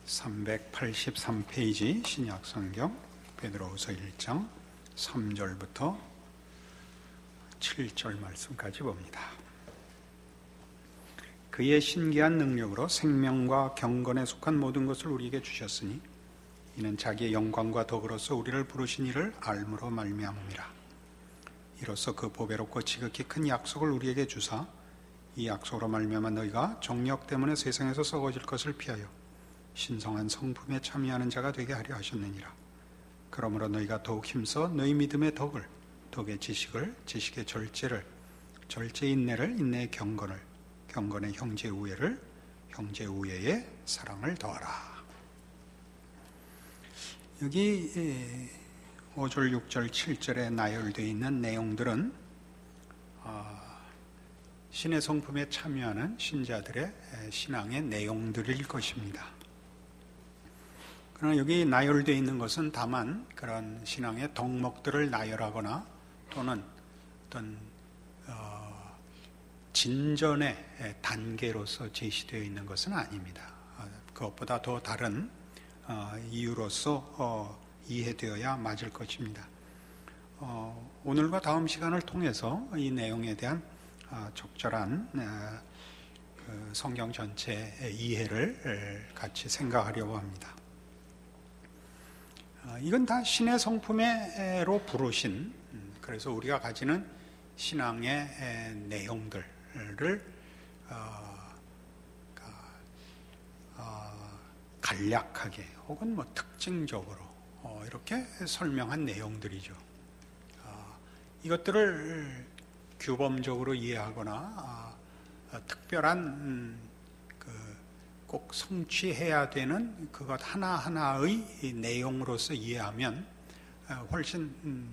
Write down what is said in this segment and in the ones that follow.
383페이지 신약성경 베드로후서 1장 3절부터 7절 말씀까지 봅니다. 그의 신기한 능력으로 생명과 경건에 속한 모든 것을 우리에게 주셨으니 이는 자기의 영광과 덕으로서 우리를 부르신 이를 알므로 말미암음이라. 이로써 그 보배롭고 지극히 큰 약속을 우리에게 주사 이 약속으로 말미암아 너희가 정력 때문에 세상에서 썩어질 것을 피하여 신성한 성품에 참여하는 자가 되게 하려 하셨느니라. 그러므로 너희가 더욱 힘써 너희 믿음의 덕을, 덕의 지식을, 지식의 절제를, 절제의 인내를, 인내의 경건을, 경건의 형제 우애를, 형제 우애의 사랑을 더하라. 여기 5절, 6절, 7절에 나열되어 있는 내용들은 신의 성품에 참여하는 신자들의 신앙의 내용들일 것입니다. 그러나 여기 나열되어 있는 것은 다만 그런 신앙의 덕목들을 나열하거나 또는 어떤 진전의 단계로서 제시되어 있는 것은 아닙니다. 그것보다 더 다른 이유로서 이해되어야 맞을 것입니다. 오늘과 다음 시간을 통해서 이 내용에 대한 적절한 성경 전체의 이해를 같이 생각하려고 합니다. 이건 다 신의 성품으로 부르신, 그래서 우리가 가지는 신앙의 내용들을 간략하게 혹은 특징적으로 이렇게 설명한 내용들이죠. 이것들을 규범적으로 이해하거나 특별한 꼭 성취해야 되는 그것 하나하나의 내용으로서 이해하면 훨씬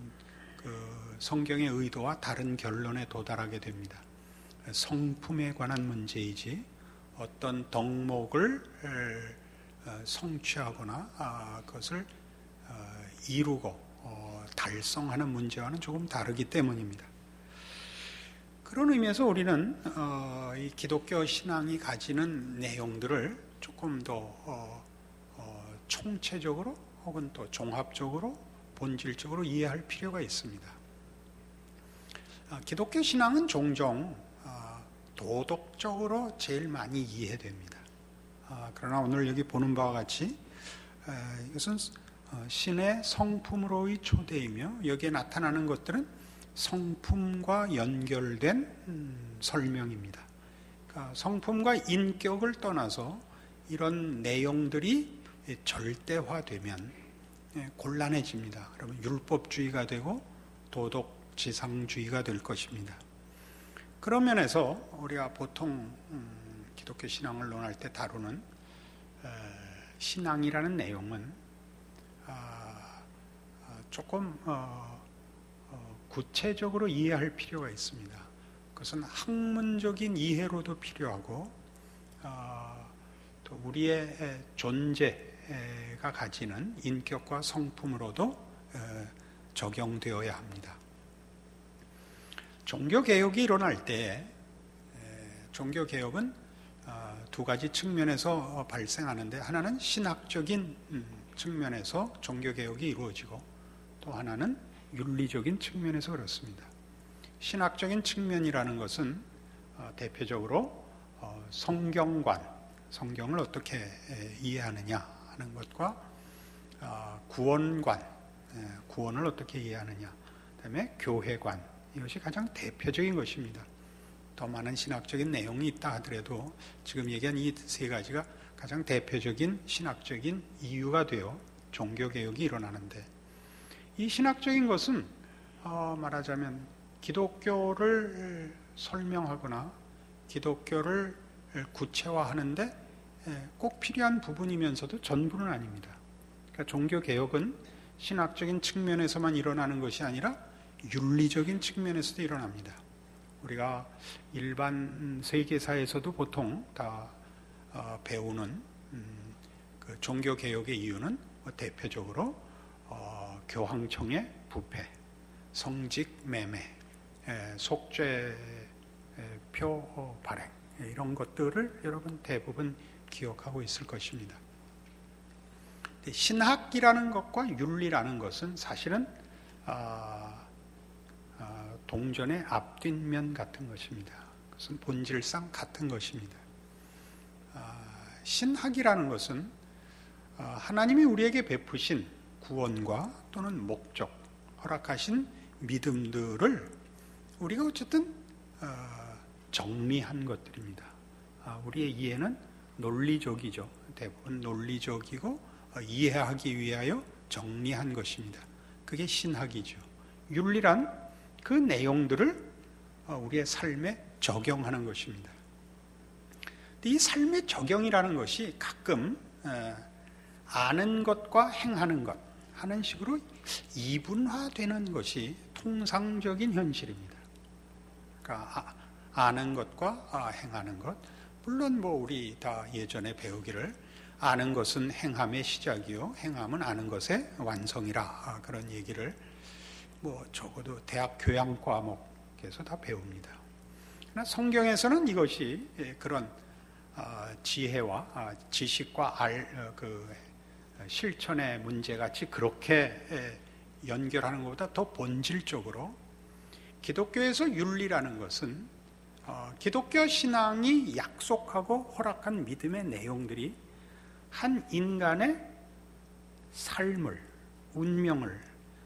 성경의 의도와 다른 결론에 도달하게 됩니다. 성품에 관한 문제이지 어떤 덕목을 성취하거나 그것을 이루고 달성하는 문제와는 조금 다르기 때문입니다. 그런 의미에서 우리는 이 기독교 신앙이 가지는 내용들을 조금 더 총체적으로 혹은 또 종합적으로 본질적으로 이해할 필요가 있습니다. 기독교 신앙은 종종 도덕적으로 제일 많이 이해됩니다. 그러나 오늘 여기 보는 바와 같이 이것은 신의 성품으로의 초대이며 여기에 나타나는 것들은 성품과 연결된 설명입니다. 그러니까 성품과 인격을 떠나서 이런 내용들이 절대화되면 곤란해집니다. 그러면 율법주의가 되고 도덕지상주의가 될 것입니다. 그런 면에서 우리가 보통 기독교 신앙을 논할 때 다루는 신앙이라는 내용은 조금 구체적으로 이해할 필요가 있습니다. 그것은 학문적인 이해로도 필요하고 또 우리의 존재가 가지는 인격과 성품으로도 적용되어야 합니다. 종교개혁이 일어날 때 종교개혁은 두 가지 측면에서 발생하는데 하나는 신학적인 측면에서 종교개혁이 이루어지고 또 하나는 윤리적인 측면에서 그렇습니다. 신학적인 측면이라는 것은 대표적으로 성경관, 성경을 어떻게 이해하느냐 하는 것과 구원관, 구원을 어떻게 이해하느냐, 그다음에 교회관, 이것이 가장 대표적인 것입니다. 더 많은 신학적인 내용이 있다 하더라도 지금 얘기한 이 세 가지가 가장 대표적인 신학적인 이유가 되어 종교개혁이 일어나는데 이 신학적인 것은 말하자면 기독교를 설명하거나 기독교를 구체화하는데 꼭 필요한 부분이면서도 전부는 아닙니다. 그러니까 종교개혁은 신학적인 측면에서만 일어나는 것이 아니라 윤리적인 측면에서도 일어납니다. 우리가 일반 세계사에서도 보통 다 배우는 그 종교개혁의 이유는 대표적으로 교황청의 부패, 성직 매매, 속죄표 발행 이런 것들을 여러분 대부분 기억하고 있을 것입니다. 신학이라는 것과 윤리라는 것은 사실은 동전의 앞뒷면 같은 것입니다. 그것은 본질상 같은 것입니다. 신학이라는 것은 하나님이 우리에게 베푸신 구원과 또는 목적, 허락하신 믿음들을 우리가 어쨌든 정리한 것들입니다. 우리의 이해는 논리적이죠. 대부분 논리적이고 이해하기 위하여 정리한 것입니다. 그게 신학이죠. 윤리란 그 내용들을 우리의 삶에 적용하는 것입니다. 이 삶의 적용이라는 것이 가끔 아는 것과 행하는 것 하는 식으로 이분화되는 것이 통상적인 현실입니다. 그러니까 아는 것과 행하는 것, 물론 우리 다 예전에 배우기를 아는 것은 행함의 시작이요 행함은 아는 것의 완성이라 그런 얘기를 적어도 대학 교양 과목에서 다 배웁니다. 그러나 성경에서는 이것이 그런 지혜와 지식과 실천의 문제같이 그렇게 연결하는 것보다 더 본질적으로 기독교에서 윤리라는 것은 기독교 신앙이 약속하고 허락한 믿음의 내용들이 한 인간의 삶을, 운명을,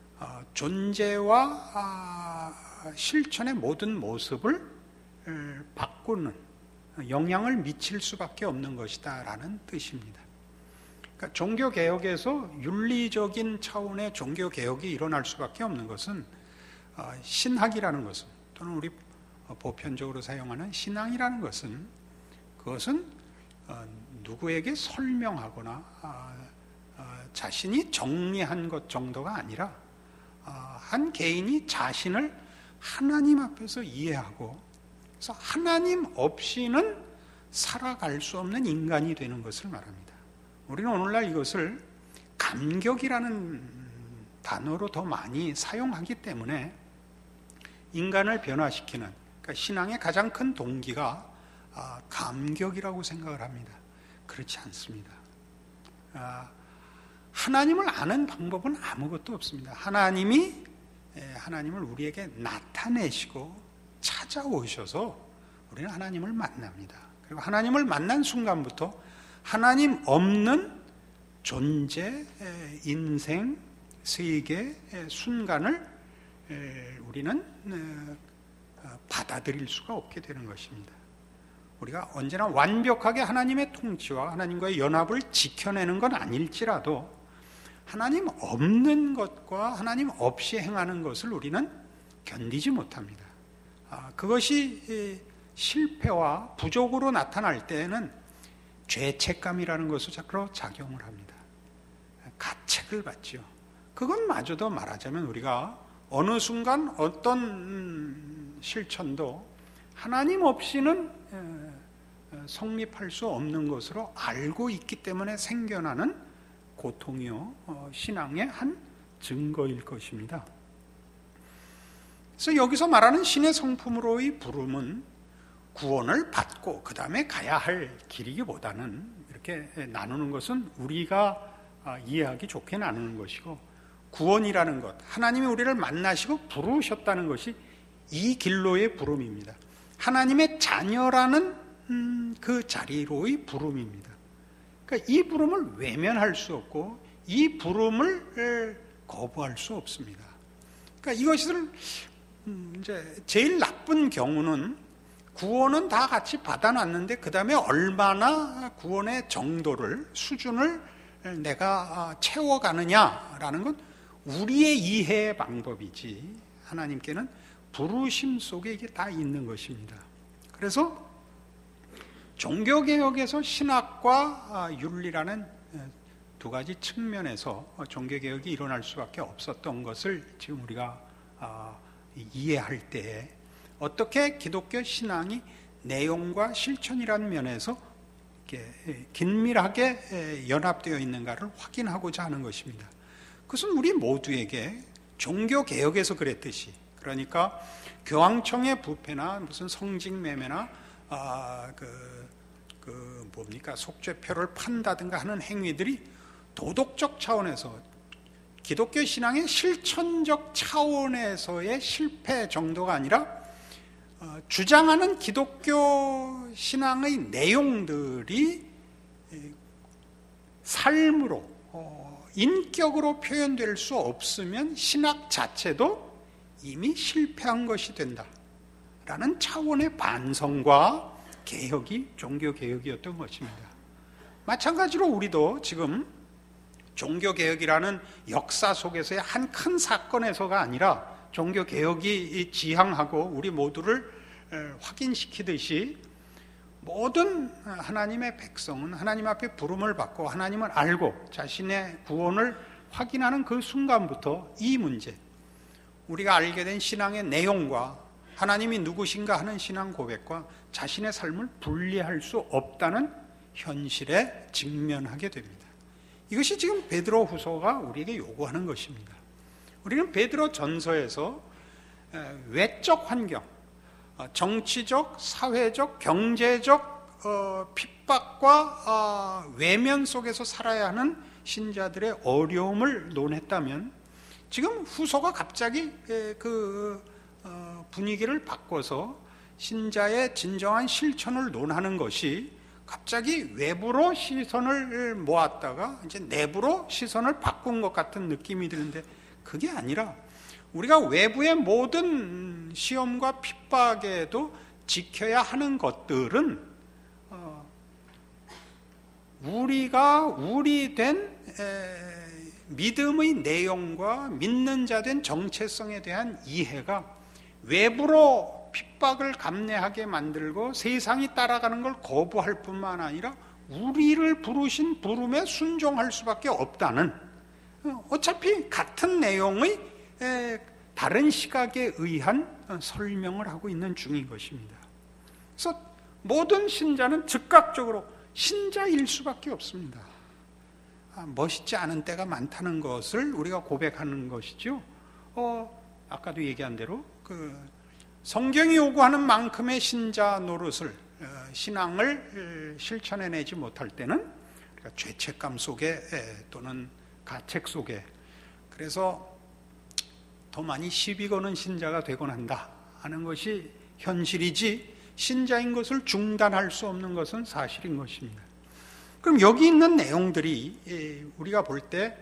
존재와 실천의 모든 모습을 바꾸는 영향을 미칠 수밖에 없는 것이다 라는 뜻입니다. 그러니까 종교개혁에서 윤리적인 차원의 종교개혁이 일어날 수밖에 없는 것은 신학이라는 것은 또는 우리 보편적으로 사용하는 신앙이라는 것은 그것은 누구에게 설명하거나 자신이 정리한 것 정도가 아니라 한 개인이 자신을 하나님 앞에서 이해하고 그래서 하나님 없이는 살아갈 수 없는 인간이 되는 것을 말합니다. 우리는 오늘날 이것을 감격이라는 단어로 더 많이 사용하기 때문에 인간을 변화시키는 그러니까 신앙의 가장 큰 동기가 감격이라고 생각을 합니다. 그렇지 않습니다. 하나님을 아는 방법은 아무것도 없습니다. 하나님을 우리에게 나타내시고 찾아오셔서 우리는 하나님을 만납니다. 그리고 하나님을 만난 순간부터 하나님 없는 존재, 인생, 세계, 순간을 우리는 받아들일 수가 없게 되는 것입니다. 우리가 언제나 완벽하게 하나님의 통치와 하나님과의 연합을 지켜내는 건 아닐지라도 하나님 없는 것과 하나님 없이 행하는 것을 우리는 견디지 못합니다. 그것이 실패와 부족으로 나타날 때에는 죄책감이라는 것을 자꾸 작용을 합니다. 가책을 받죠. 그것마저도 말하자면 우리가 어느 순간 어떤 실천도 하나님 없이는 성립할 수 없는 것으로 알고 있기 때문에 생겨나는 고통이요 신앙의 한 증거일 것입니다. 그래서 여기서 말하는 신의 성품으로의 부름은 구원을 받고 그 다음에 가야 할 길이기보다는 이렇게 나누는 것은 우리가 이해하기 좋게 나누는 것이고 구원이라는 것, 하나님이 우리를 만나시고 부르셨다는 것이 이 길로의 부름입니다. 하나님의 자녀라는 그 자리로의 부름입니다. 그러니까 이 부름을 외면할 수 없고 이 부름을 거부할 수 없습니다. 그러니까 이것을 이제 제일 나쁜 경우는 구원은 다 같이 받아놨는데 그 다음에 얼마나 구원의 정도를 수준을 내가 채워가느냐라는 건 우리의 이해의 방법이지 하나님께는 부르심 속에 이게 다 있는 것입니다. 그래서 종교개혁에서 신학과 윤리라는 두 가지 측면에서 종교개혁이 일어날 수밖에 없었던 것을 지금 우리가 이해할 때에 어떻게 기독교 신앙이 내용과 실천이라는 면에서 이렇게 긴밀하게 연합되어 있는가를 확인하고자 하는 것입니다. 그것은 우리 모두에게 종교개혁에서 그랬듯이 그러니까 교황청의 부패나 무슨 성직매매나 속죄표를 판다든가 하는 행위들이 도덕적 차원에서 기독교 신앙의 실천적 차원에서의 실패 정도가 아니라 주장하는 기독교 신앙의 내용들이 삶으로 인격으로 표현될 수 없으면 신학 자체도 이미 실패한 것이 된다라는 차원의 반성과 개혁이 종교개혁이었던 것입니다. 마찬가지로 우리도 지금 종교개혁이라는 역사 속에서의 한 큰 사건에서가 아니라 종교개혁이 지향하고 우리 모두를 확인시키듯이 모든 하나님의 백성은 하나님 앞에 부름을 받고 하나님을 알고 자신의 구원을 확인하는 그 순간부터 이 문제, 우리가 알게 된 신앙의 내용과 하나님이 누구신가 하는 신앙 고백과 자신의 삶을 분리할 수 없다는 현실에 직면하게 됩니다. 이것이 지금 베드로 후서가 우리에게 요구하는 것입니다. 우리는 베드로 전서에서 외적 환경, 정치적, 사회적, 경제적 핍박과 외면 속에서 살아야 하는 신자들의 어려움을 논했다면 지금 후서가 갑자기 그 분위기를 바꿔서 신자의 진정한 실천을 논하는 것이 갑자기 외부로 시선을 모았다가 이제 내부로 시선을 바꾼 것 같은 느낌이 드는데 그게 아니라 우리가 외부의 모든 시험과 핍박에도 지켜야 하는 것들은 우리가 우리된 믿음의 내용과 믿는 자 된 정체성에 대한 이해가 외부로 핍박을 감내하게 만들고 세상이 따라가는 걸 거부할 뿐만 아니라 우리를 부르신 부름에 순종할 수밖에 없다는, 어차피 같은 내용의 다른 시각에 의한 설명을 하고 있는 중인 것입니다. 그래서 모든 신자는 즉각적으로 신자일 수밖에 없습니다. 멋있지 않은 때가 많다는 것을 우리가 고백하는 것이죠. 아까도 얘기한 대로 성경이 요구하는 만큼의 신자 노릇을, 신앙을 실천해내지 못할 때는 우리가 죄책감 속에 또는 가책 속에, 그래서 더 많이 시비 거는 신자가 되곤 한다 하는 것이 현실이지, 신자인 것을 중단할 수 없는 것은 사실인 것입니다. 그럼 여기 있는 내용들이 우리가 볼 때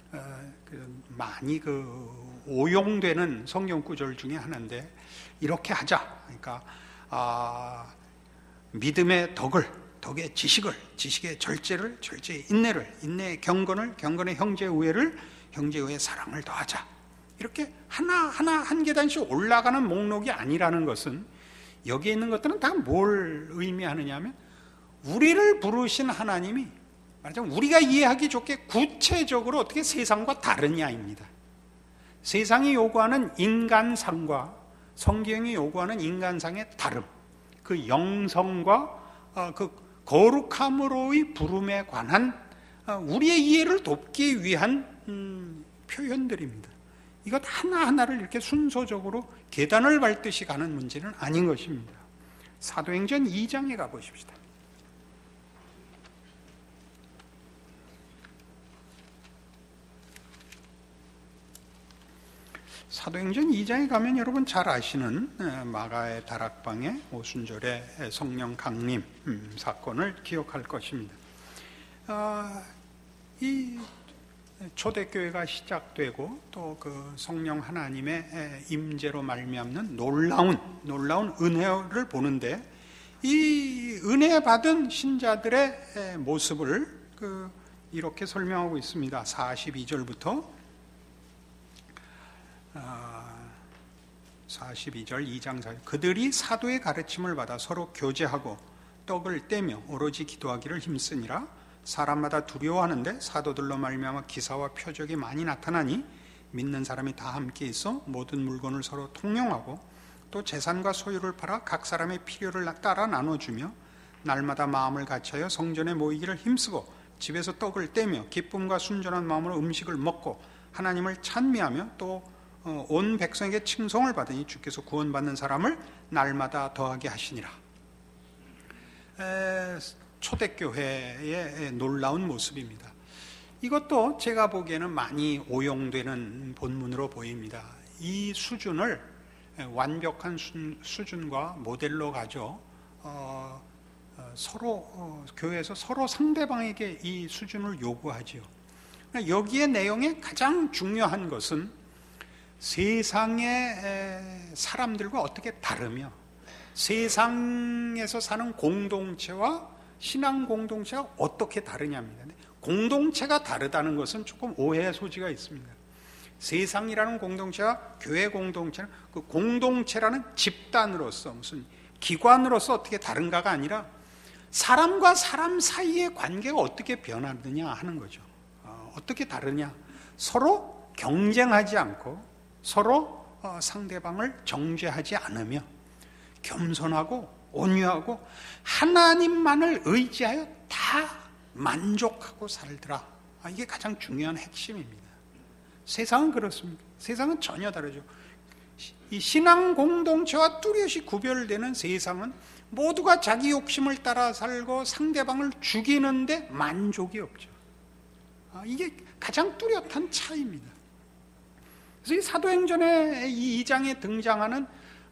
많이 오용되는 성경 구절 중에 하나인데, 이렇게 하자. 그러니까 믿음의 덕의 지식을, 지식의 절제를, 절제의 인내를, 인내의 경건을, 경건의 형제의 우애를, 형제의 우애의 사랑을 더하자. 이렇게 하나하나 한 계단씩 올라가는 목록이 아니라는 것은, 여기에 있는 것들은 다 뭘 의미하느냐 하면 우리를 부르신 하나님이 말하자면 우리가 이해하기 좋게 구체적으로 어떻게 세상과 다르냐입니다. 세상이 요구하는 인간상과 성경이 요구하는 인간상의 다름, 그 영성과 그 거룩함으로의 부름에 관한 우리의 이해를 돕기 위한 표현들입니다. 이것 하나하나를 이렇게 순서적으로 계단을 밟듯이 가는 문제는 아닌 것입니다. 사도행전 2장에 가보십시다. 사도행전 2장에 가면 여러분 잘 아시는 마가의 다락방의 오순절의 성령 강림 사건을 기억할 것입니다. 이 초대교회가 시작되고 또 그 성령 하나님의 임재로 말미암는 놀라운 은혜를 보는데, 이 은혜 받은 신자들의 모습을 이렇게 설명하고 있습니다. 42절부터 42절 2장 4절. 그들이 사도의 가르침을 받아 서로 교제하고 떡을 떼며 오로지 기도하기를 힘쓰니라. 사람마다 두려워하는데 사도들로 말미암아 기사와 표적이 많이 나타나니 믿는 사람이 다 함께 있어 모든 물건을 서로 통용하고 또 재산과 소유를 팔아 각 사람의 필요를 따라 나눠주며 날마다 마음을 같이하여 성전에 모이기를 힘쓰고 집에서 떡을 떼며 기쁨과 순전한 마음으로 음식을 먹고 하나님을 찬미하며 또 온 백성에게 칭송을 받으니 주께서 구원받는 사람을 날마다 더하게 하시니라. 초대교회의 놀라운 모습입니다. 이것도 제가 보기에는 많이 오용되는 본문으로 보입니다. 이 수준을 완벽한 수준과 모델로 가져 서로 교회에서 서로 상대방에게 이 수준을 요구하지요. 여기에 내용에 가장 중요한 것은 세상의 사람들과 어떻게 다르며 세상에서 사는 공동체와 신앙 공동체가 어떻게 다르냐입니다. 공동체가 다르다는 것은 조금 오해의 소지가 있습니다. 세상이라는 공동체와 교회 공동체는 그 공동체라는 집단으로서 무슨 기관으로서 어떻게 다른가가 아니라 사람과 사람 사이의 관계가 어떻게 변하느냐 하는 거죠. 어떻게 다르냐? 서로 경쟁하지 않고 서로 상대방을 정죄하지 않으며 겸손하고 온유하고 하나님만을 의지하여 다 만족하고 살더라. 이게 가장 중요한 핵심입니다. 세상은 그렇습니다. 세상은 전혀 다르죠. 이 신앙 공동체와 뚜렷이 구별되는 세상은 모두가 자기 욕심을 따라 살고 상대방을 죽이는데 만족이 없죠. 이게 가장 뚜렷한 차이입니다. 그래서 이 사도행전의 이 2장에 등장하는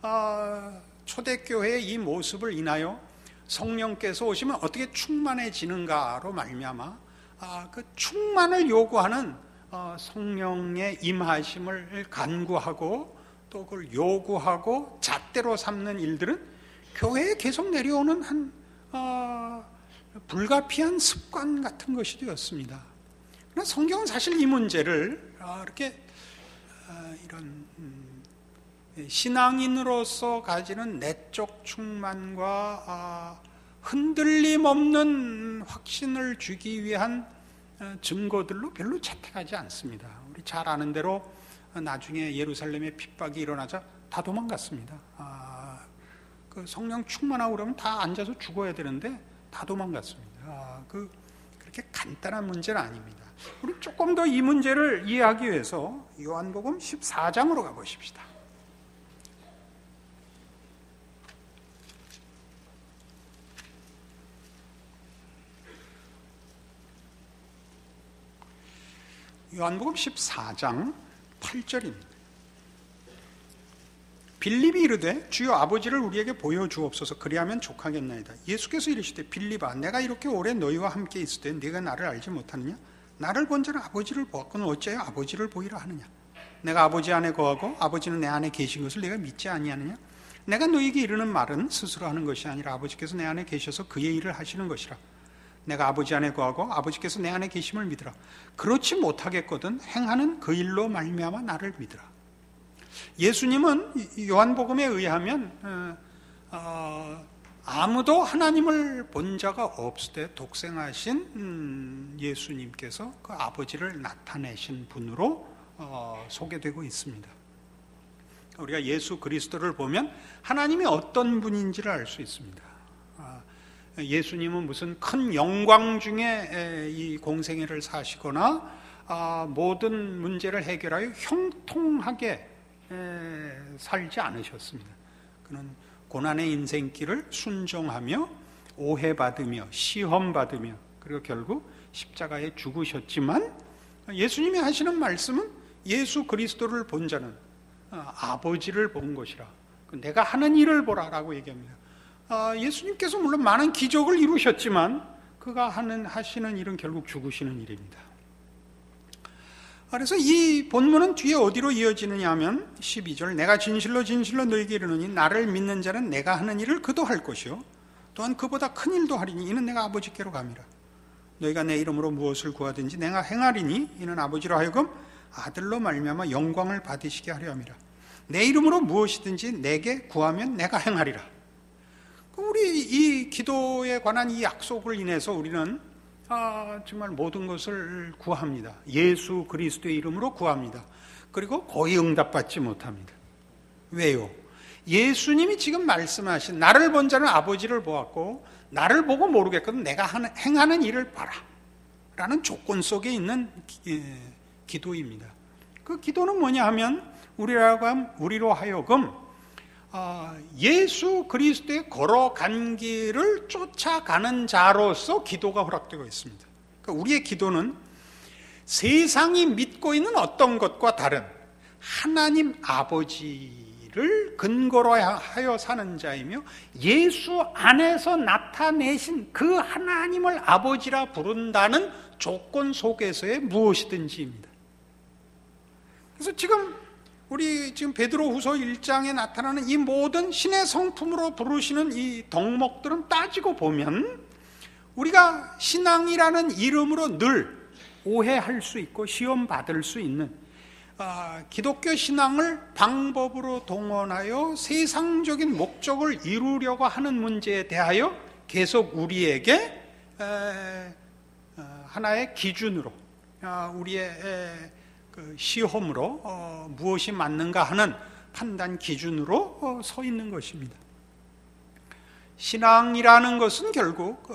초대교회의 이 모습을 인하여 성령께서 오시면 어떻게 충만해지는가로 말미암아 그 충만을 요구하는 성령의 임하심을 간구하고 또 그걸 요구하고 잣대로 삼는 일들은 교회에 계속 내려오는 한 불가피한 습관 같은 것이 되었습니다. 그러나 성경은 사실 이 문제를 이렇게 이런 신앙인으로서 가지는 내적 충만과 흔들림 없는 확신을 주기 위한 증거들로 별로 채택하지 않습니다. 우리 잘 아는 대로 나중에 예루살렘에 핍박이 일어나자 다 도망갔습니다. 그 성령 충만하고 그러면 다 앉아서 죽어야 되는데 다 도망갔습니다. 그렇게 간단한 문제는 아닙니다. 우리 조금 더 이 문제를 이해하기 위해서 요한복음 14장으로 가보십시다. 요한복음 14장 8절입니다. 빌립이 이르되 주여 아버지를 우리에게 보여주옵소서 그리하면 족하겠나이다. 예수께서 이르시되 빌립아 내가 이렇게 오래 너희와 함께 있을 때 네가 나를 알지 못하느냐? 나를 본 자는 아버지를 보았거늘 어찌하여 아버지를 보이라 하느냐? 내가 아버지 안에 거하고 아버지는 내 안에 계신 것을 내가 믿지 아니하느냐? 내가 너희에게 이르는 말은 스스로 하는 것이 아니라 아버지께서 내 안에 계셔서 그의 일을 하시는 것이라. 내가 아버지 안에 거하고 아버지께서 내 안에 계심을 믿으라. 그렇지 못하겠거든 행하는 그 일로 말미암아 나를 믿으라. 예수님은 요한복음에 의하면 아무도 하나님을 본 자가 없을 때 독생하신 예수님께서 그 아버지를 나타내신 분으로 소개되고 있습니다. 우리가 예수 그리스도를 보면 하나님이 어떤 분인지를 알 수 있습니다. 예수님은 무슨 큰 영광 중에 이 공생애를 사시거나 모든 문제를 해결하여 형통하게 살지 않으셨습니다. 그는 고난의 인생길을 순종하며 오해받으며 시험받으며 그리고 결국 십자가에 죽으셨지만 예수님이 하시는 말씀은 예수 그리스도를 본 자는 아버지를 본 것이라. 내가 하는 일을 보라라고 얘기합니다. 예수님께서 물론 많은 기적을 이루셨지만 그가 하시는 일은 결국 죽으시는 일입니다. 그래서 이 본문은 뒤에 어디로 이어지느냐 하면 12절 내가 진실로 진실로 너희에게 이르노니 나를 믿는 자는 내가 하는 일을 그도 할 것이요 또한 그보다 큰 일도 하리니 이는 내가 아버지께로 감이라. 너희가 내 이름으로 무엇을 구하든지 내가 행하리니 이는 아버지로 하여금 아들로 말미암아 영광을 받으시게 하려 함이라. 내 이름으로 무엇이든지 내게 구하면 내가 행하리라. 우리 이 기도에 관한 이 약속을 인해서 우리는 정말 모든 것을 구합니다. 예수 그리스도의 이름으로 구합니다. 그리고 거의 응답받지 못합니다. 왜요? 예수님이 지금 말씀하신 나를 본 자는 아버지를 보았고 나를 보고 모르겠거든 내가 행하는 일을 봐라 라는 조건 속에 있는 기도입니다. 그 기도는 뭐냐 하면 우리로 하여금 예수 그리스도의 걸어간 길을 쫓아가는 자로서 기도가 허락되고 있습니다. 그러니까 우리의 기도는 세상이 믿고 있는 어떤 것과 다른 하나님 아버지를 근거로 하여 사는 자이며 예수 안에서 나타내신 그 하나님을 아버지라 부른다는 조건 속에서의 무엇이든지입니다. 그래서 우리 베드로후서 1장에 나타나는 이 모든 신의 성품으로 부르시는 이 덕목들은 따지고 보면 우리가 신앙이라는 이름으로 늘 오해할 수 있고 시험 받을 수 있는 기독교 신앙을 방법으로 동원하여 세상적인 목적을 이루려고 하는 문제에 대하여 계속 우리에게 하나의 기준으로 우리의 그 시험으로 무엇이 맞는가 하는 판단 기준으로 서 있는 것입니다. 신앙이라는 것은 결국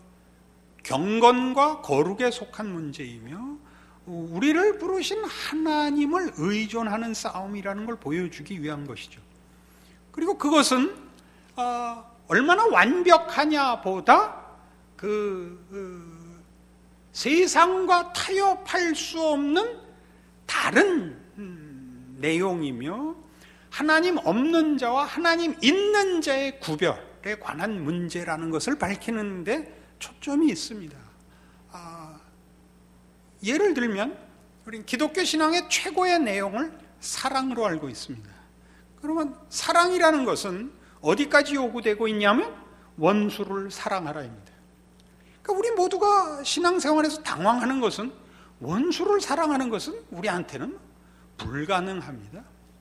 경건과 거룩에 속한 문제이며 우리를 부르신 하나님을 의존하는 싸움이라는 걸 보여주기 위한 것이죠. 그리고 그것은 얼마나 완벽하냐 보다 세상과 타협할 수 없는 다른 내용이며 하나님 없는 자와 하나님 있는 자의 구별에 관한 문제라는 것을 밝히는데 초점이 있습니다. 예를 들면 우리 기독교 신앙의 최고의 내용을 사랑으로 알고 있습니다. 그러면 사랑이라는 것은 어디까지 요구되고 있냐면 원수를 사랑하라입니다. 그러니까 우리 모두가 신앙생활에서 당황하는 것은 원수를 사랑하는 것은 우리한테는 불가능합니다.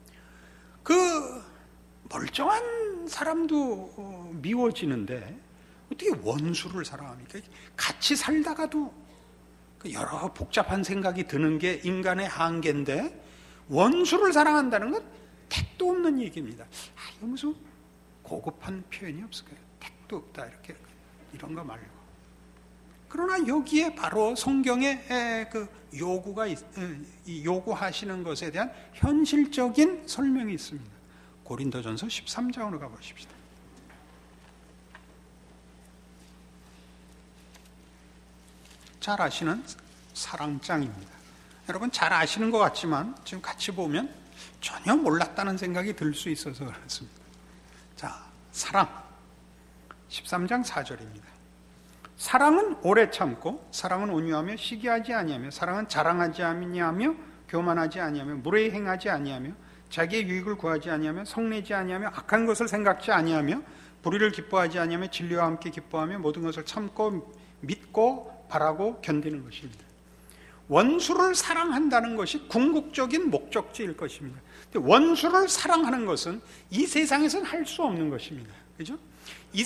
그 멀쩡한 사람도 미워지는데 어떻게 원수를 사랑합니까? 같이 살다가도 여러 복잡한 생각이 드는 게 인간의 한계인데 원수를 사랑한다는 건 택도 없는 얘기입니다. 이거 무슨 고급한 표현이 없을까요? 택도 없다 이런 거 말고. 그러나 여기에 바로 성경의 그 요구하시는 것에 대한 현실적인 설명이 있습니다. 고린도전서 13장으로 가보십시다. 잘 아시는 사랑장입니다. 여러분 잘 아시는 것 같지만 지금 같이 보면 전혀 몰랐다는 생각이 들 수 있어서 그렇습니다. 자, 사랑 13장 4절입니다. 사랑은 오래 참고 사랑은 온유하며 시기하지 아니하며 사랑은 자랑하지 아니하며 교만하지 아니하며 무례히 행하지 아니하며 자기의 유익을 구하지 아니하며 성내지 아니하며 악한 것을 생각지 아니하며 불의를 기뻐하지 아니하며 진리와 함께 기뻐하며 모든 것을 참고 믿고 바라고 견디는 것입니다. 원수를 사랑한다는 것이 궁극적인 목적지일 것입니다. 원수를 사랑하는 것은 이 세상에서는 할 수 없는 것입니다. 그죠? 이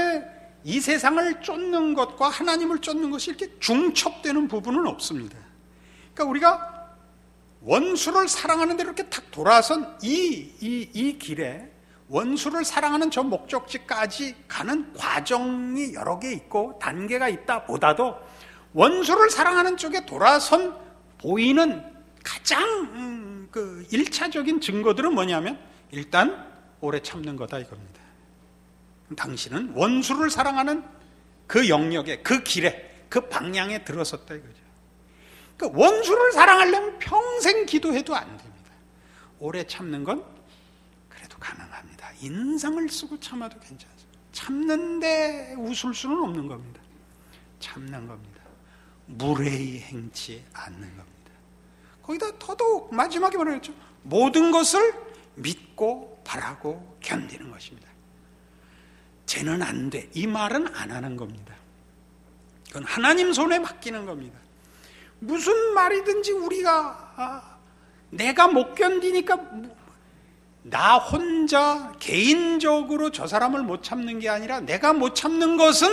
세상을 쫓는 것과 하나님을 쫓는 것이 이렇게 중첩되는 부분은 없습니다. 그러니까 우리가 원수를 사랑하는 대로 이렇게 탁 돌아선 이 길에 원수를 사랑하는 저 목적지까지 가는 과정이 여러 개 있고 단계가 있다 보다도 원수를 사랑하는 쪽에 돌아선 보이는 가장 그 1차적인 증거들은 뭐냐면 일단 오래 참는 거다 이겁니다. 당신은 원수를 사랑하는 그 영역에, 그 길에, 그 방향에 들어섰다 이거죠. 그러니까 원수를 사랑하려면 평생 기도해도 안 됩니다. 오래 참는 건 그래도 가능합니다. 인상을 쓰고 참아도 괜찮습니다. 참는데 웃을 수는 없는 겁니다. 참는 겁니다. 무례히 행치 않는 겁니다. 거기다 더더욱 마지막에 말했죠. 모든 것을 믿고 바라고 견디는 것입니다. 쟤는 안 돼. 이 말은 안 하는 겁니다. 그건 하나님 손에 맡기는 겁니다. 무슨 말이든지 우리가 내가 못 견디니까 나 혼자 개인적으로 저 사람을 못 참는 게 아니라 내가 못 참는 것은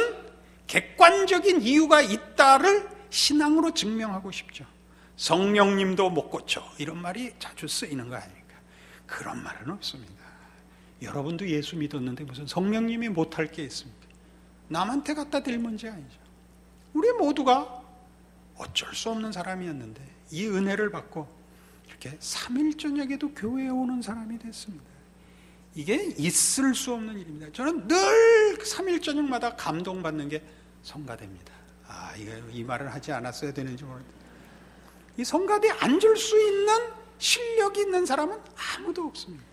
객관적인 이유가 있다를 신앙으로 증명하고 싶죠. 성령님도 못 고쳐 이런 말이 자주 쓰이는 거 아닙니까? 그런 말은 없습니다. 여러분도 예수 믿었는데 무슨 성령님이 못할 게 있습니까? 남한테 갖다 댈 문제 아니죠. 우리 모두가 어쩔 수 없는 사람이었는데 이 은혜를 받고 이렇게 3일 저녁에도 교회에 오는 사람이 됐습니다. 이게 있을 수 없는 일입니다. 저는 늘 3일 저녁마다 감동받는 게 성가대입니다. 이 말을 하지 않았어야 되는지 모르겠는데 이 성가대에 앉을 수 있는 실력이 있는 사람은 아무도 없습니다.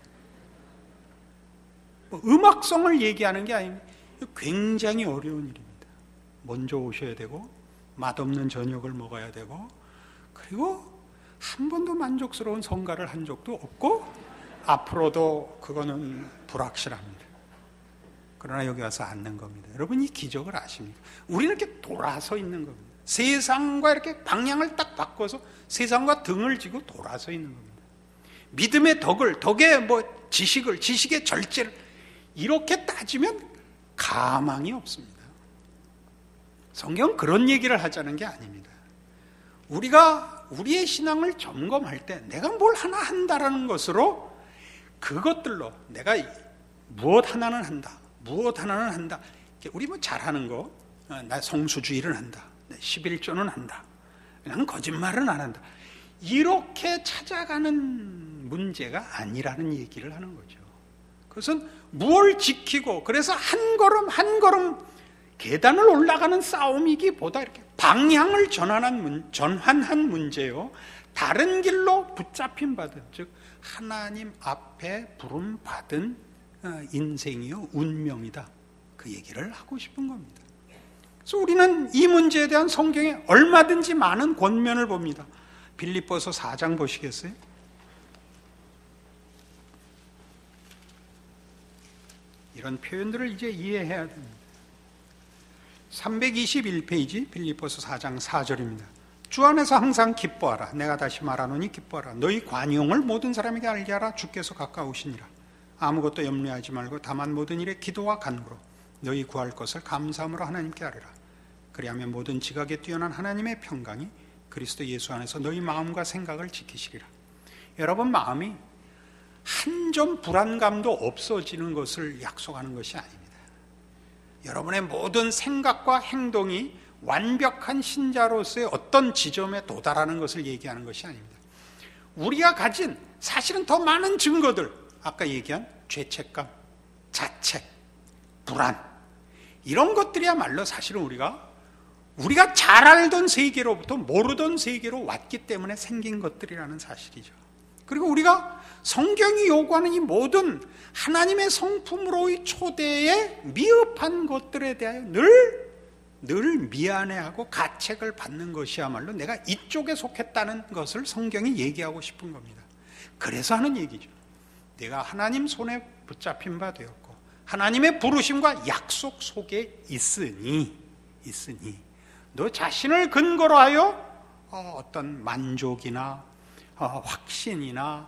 음악성을 얘기하는 게 아닙니다. 굉장히 어려운 일입니다. 먼저 오셔야 되고 맛없는 저녁을 먹어야 되고 그리고 한 번도 만족스러운 성가를 한 적도 없고 앞으로도 그거는 불확실합니다. 그러나 여기 와서 앉는 겁니다. 여러분 이 기적을 아십니까? 우리는 이렇게 돌아서 있는 겁니다. 세상과 이렇게 방향을 딱 바꿔서 세상과 등을 지고 돌아서 있는 겁니다. 믿음의 덕의 지식의 절제를 이렇게 따지면 가망이 없습니다. 성경은 그런 얘기를 하자는 게 아닙니다. 우리가 우리의 신앙을 점검할 때 내가 뭘 하나 한다라는 것으로 그것들로 내가 무엇 하나는 한다. 우리 잘하는 거, 나 성수주의를 한다. 11조는 한다. 난 거짓말은 안 한다. 이렇게 찾아가는 문제가 아니라는 얘기를 하는 거죠. 그것은 뭘 지키고 그래서 한 걸음 한 걸음 계단을 올라가는 싸움이기보다 이렇게 방향을 전환한 문제요. 다른 길로 붙잡힌 받은, 즉 하나님 앞에 부름 받은 인생이요 운명이다. 그 얘기를 하고 싶은 겁니다. 그래서 우리는 이 문제에 대한 성경에 얼마든지 많은 권면을 봅니다. 빌립보서 4장 보시겠어요? 이런 표현들을 이제 이해해야 됩니다. 321페이지 빌립보서 4장 4절입니다. 주 안에서 항상 기뻐하라. 내가 다시 말하노니 기뻐하라. 너희 관용을 모든 사람에게 알게 하라. 주께서 가까우시니라. 아무것도 염려하지 말고 다만 모든 일에 기도와 간구로 너희 구할 것을 감사함으로 하나님께 아뢰라. 그리하면 모든 지각에 뛰어난 하나님의 평강이 그리스도 예수 안에서 너희 마음과 생각을 지키시리라. 여러분 마음이 한 점 불안감도 없어지는 것을 약속하는 것이 아닙니다. 여러분의 모든 생각과 행동이 완벽한 신자로서의 어떤 지점에 도달하는 것을 얘기하는 것이 아닙니다. 우리가 가진 사실은 더 많은 증거들, 아까 얘기한 죄책감, 자책, 불안, 이런 것들이야말로 사실은 우리가 잘 알던 세계로부터 모르던 세계로 왔기 때문에 생긴 것들이라는 사실이죠. 그리고 우리가 성경이 요구하는 이 모든 하나님의 성품으로의 초대에 미흡한 것들에 대하여 늘 미안해하고 가책을 받는 것이야말로 내가 이쪽에 속했다는 것을 성경이 얘기하고 싶은 겁니다. 그래서 하는 얘기죠. 내가 하나님 손에 붙잡힌 바 되었고 하나님의 부르심과 약속 속에 있으니 너 자신을 근거로 하여 어떤 만족이나 확신이나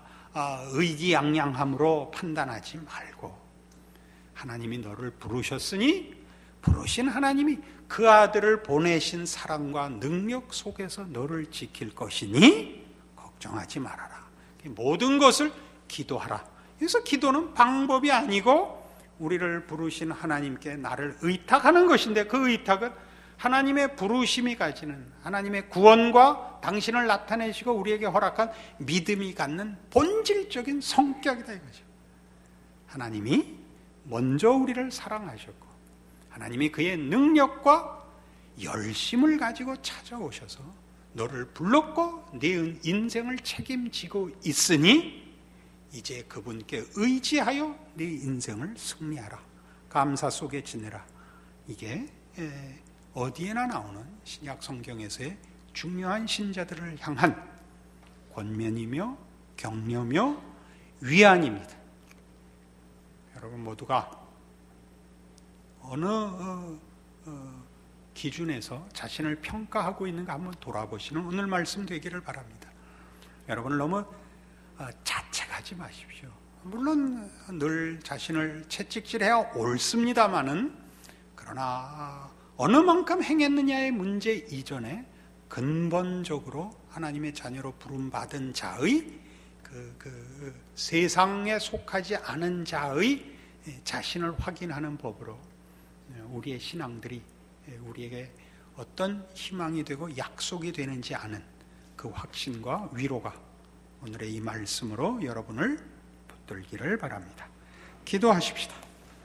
의기양양함으로 판단하지 말고 하나님이 너를 부르셨으니 부르신 하나님이 그 아들을 보내신 사랑과 능력 속에서 너를 지킬 것이니 걱정하지 말아라. 모든 것을 기도하라. 그래서 기도는 방법이 아니고 우리를 부르신 하나님께 나를 의탁하는 것인데 그 의탁은 하나님의 부르심이 가지는 하나님의 구원과 당신을 나타내시고 우리에게 허락한 믿음이 갖는 본질적인 성격이다 이거죠. 하나님이 먼저 우리를 사랑하셨고 하나님이 그의 능력과 열심을 가지고 찾아오셔서 너를 불렀고 네 인생을 책임지고 있으니 이제 그분께 의지하여 네 인생을 승리하라. 감사 속에 지내라. 이게 어디에나 나오는 신약 성경에서의 중요한 신자들을 향한 권면이며 격려며 위안입니다. 여러분 모두가 어느 기준에서 자신을 평가하고 있는가 한번 돌아보시는 오늘 말씀 되기를 바랍니다. 여러분 너무 자책하지 마십시오. 물론 늘 자신을 채찍질해야 옳습니다마는 그러나 어느 만큼 행했느냐의 문제 이전에 근본적으로 하나님의 자녀로 부름받은 자의 그 세상에 속하지 않은 자의 자신을 확인하는 법으로 우리의 신앙들이 우리에게 어떤 희망이 되고 약속이 되는지 아는 그 확신과 위로가 오늘의 이 말씀으로 여러분을 붙들기를 바랍니다. 기도하십시다.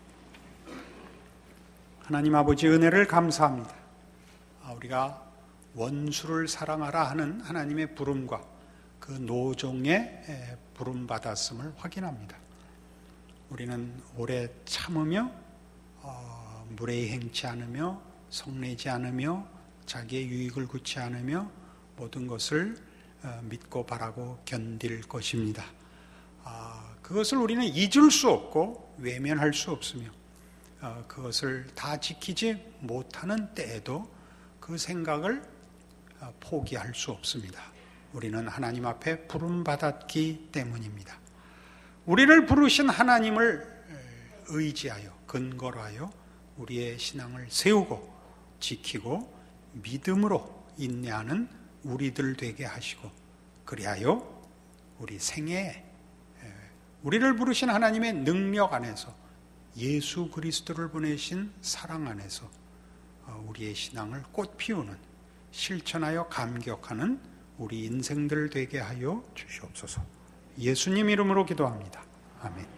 하나님 아버지 은혜를 감사합니다. 우리가 원수를 사랑하라 하는 하나님의 부름과 그 노종의 부름받았음을 확인합니다. 우리는 오래 참으며 무례히 행치 않으며 성내지 않으며 자기의 유익을 구치 않으며 모든 것을 믿고 바라고 견딜 것입니다. 그것을 우리는 잊을 수 없고 외면할 수 없으며 그것을 다 지키지 못하는 때에도 그 생각을 포기할 수 없습니다. 우리는 하나님 앞에 부름받았기 때문입니다. 우리를 부르신 하나님을 의지하여 근거로 하여 우리의 신앙을 세우고 지키고 믿음으로 인내하는 우리들 되게 하시고, 그리하여 우리 생애에 우리를 부르신 하나님의 능력 안에서 예수 그리스도를 보내신 사랑 안에서 우리의 신앙을 꽃피우는, 실천하여 감격하는 우리 인생들 되게 하여 주시옵소서. 예수님 이름으로 기도합니다. 아멘.